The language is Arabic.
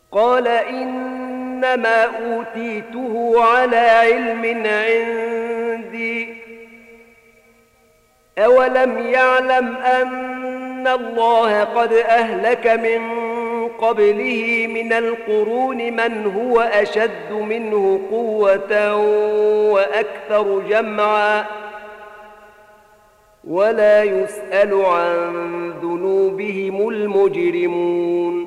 قال إنما أوتيته على علم عندي أولم يعلم أن الله قد أهلك من قبله من القرون من هو أشد منه قوة وأكثر جمعا ولا يسأل عن ذنوبهم المجرمون